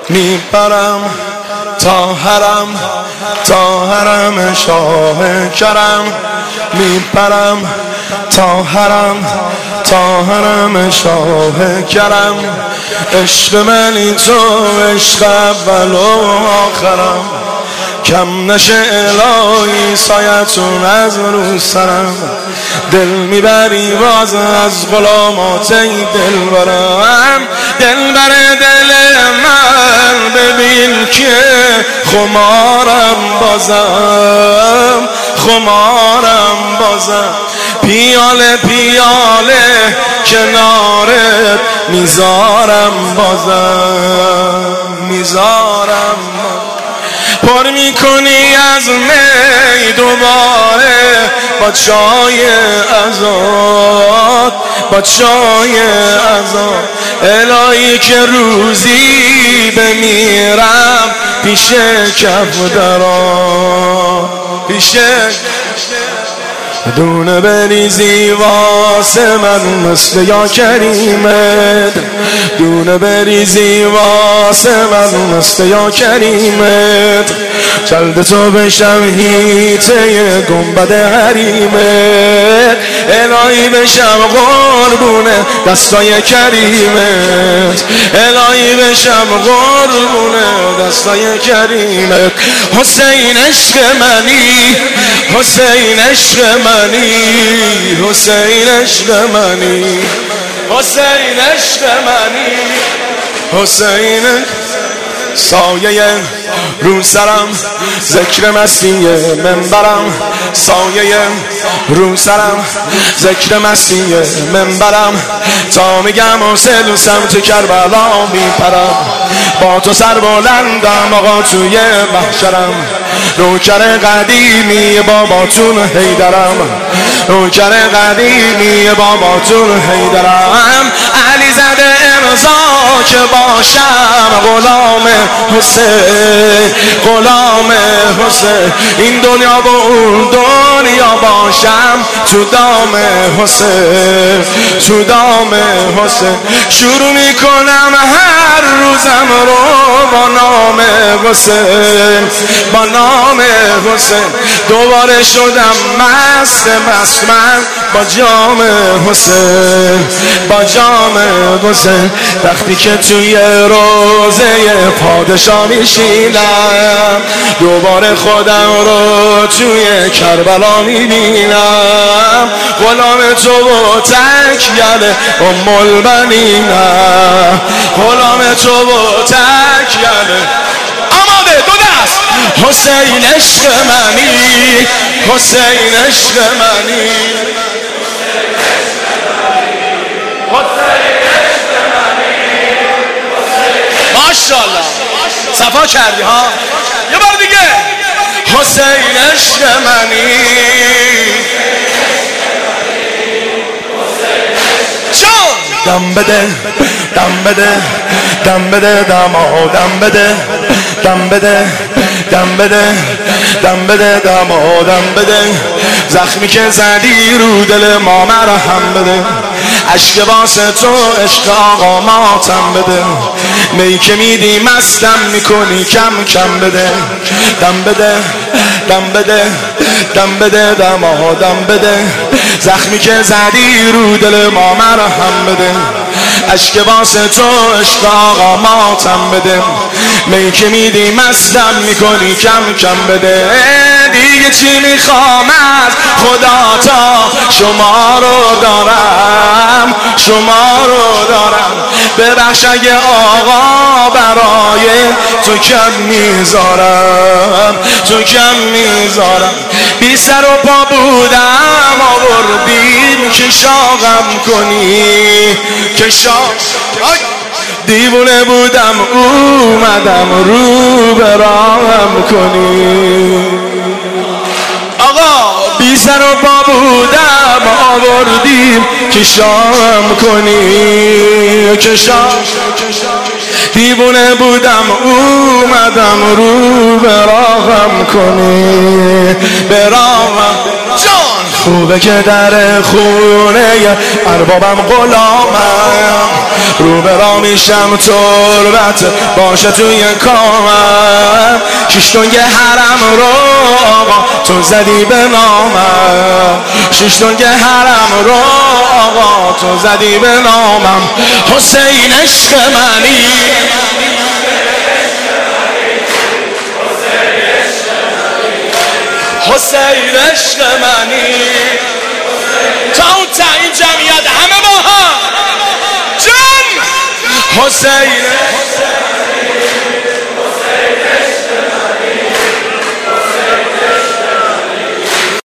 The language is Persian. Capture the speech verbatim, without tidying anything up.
میپرم تا حرم تا حرم شاه کرم، میپرم تا حرم تا حرم شاه کرم. عشق منی تو عشق اول و آخرم، کم نشه الهی سایتون از رو سرم. دل میبری باز از غلامات دل برم، دل بر دل من ببین که خمارم بازم خمارم بازم. پیاله پیاله کنارت میذارم بازم میذارم. پر میکنی از می دوباره با چای ازاد با چای ازاد. الهی که روزی بمیرم پیش کف درا پیش دونه بریزی واسه من مثل یا کریمت، دونه بریزی واسه من مثل یا کریمت. جلد تو بشم هیته گنبد حریمت، الهی بشم قربونه دستای کریمت، الهی بشم قربونه دستای کریمت. حسین عشق منی حسین عشق منی حسین عشق منی حسین عشق منی حسین. سایه رو سرم ذکر مستی منبرم، سایه رو سرم ذکر مستی منبرم. تا میگم حسین سمت کربلا میپرم، با تو سر بلندم آقا توی محشرم. نوکر قدیمی باباتون حیدرم، نوکر قدیمی باباتون حیدرم. علی زده امضا که باشم غلام حسین غلام حسین. این دنیا و اون دنیا باشم تو دام حسین تو دام حسین. شروع میکنم هر روزم رو با نام حسین با نام حسین. دوباره شدم مست مست من با جام حسین با جام حسین. وقتی که توی روزه پادشاه میشینم، دوباره خودم رو توی کربلا میبینم. غلام تو و تکیل ام البنینم، غلام تو و تکیل. آماده دو دست. حسین عشق منی حسین عشق منی ماشاءالله صفا کردی ها. یه بار دیگه. حسین عشق منی جان. دم بده دم بده دم بده دمادم بده دم بده دم بده دم بده دمادم بده. زخمی که زدی رو دل ما مرهم بده، عشق واسه تو عشق آقا ماتم بده. می که میدی مستم میکنی کم کم بده. دم بده دم بده دم بده دمادم بده. زخمی که زدی رو دل ما مرهم بده، عشق واسه تو عشق آقا ماتم بده. می که میدی مستم میکنی کم کم بده. دیگه چی میخوام از خدا تا شما رو دارم شما رو دارم. ببخش اگه آقا برای تو کم میذارم تو کم میذارم. بی سر و پا بودم آوردیم که شاقم کنی که شاق. دیوونه بودم اومدم رو براهم کنی. آقا بی سر و پا بودم آوردیم که شام کنی که شام. دیوونه بودم اومدم رو براهم کنی براهم جان. خوبه که در خونه اربابم غلامم، رو به را میشم تربت باشه توی کامم، شش تنگ حرم رو آقا تو زدی به نامم، شش تنگ حرم رو آقا تو زدی به نامم. حسین عشق منی، حسین عشق منی، تا اون تعیین جمعیت همه با هم جمع. حسین